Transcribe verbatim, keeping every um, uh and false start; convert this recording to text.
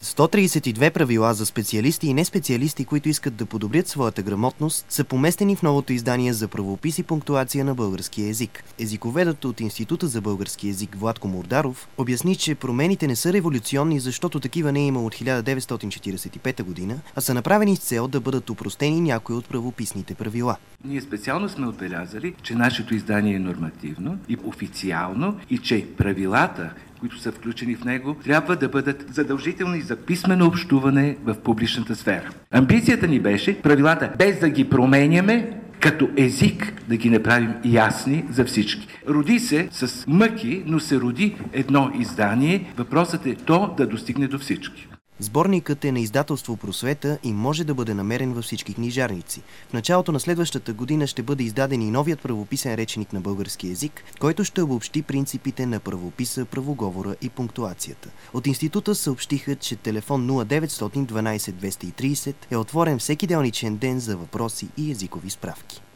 сто тридесет и две правила за специалисти и неспециалисти, които искат да подобрят своята грамотност, са поместени в новото издание за правопис и пунктуация на българския език. Езиковедът от Института за български език Владко Мордаров обясни, че промените не са революционни, защото такива не е имало от хиляда деветстотин четиридесет и пета година, а са направени с цел да бъдат опростени някои от правописните правила. Ние специално сме отбелязали, че нашето издание е нормативно и официално и че правилата, които са включени в него, трябва да бъдат задължителни за писмено общуване в публичната сфера. Амбицията ни беше правилата, без да ги променяме, като език да ги направим ясни за всички. Роди се с мъки, но се роди едно издание. Въпросът е то да достигне до всички. Сборникът е на издателство Просвета и може да бъде намерен във всички книжарници. В началото на следващата година ще бъде издаден и новият правописен речник на български език, който ще обобщи принципите на правописа, правоговора и пунктуацията. От института съобщиха, че телефон нула деветстотин дванадесет двеста и тридесет е отворен всеки делничен ден за въпроси и езикови справки.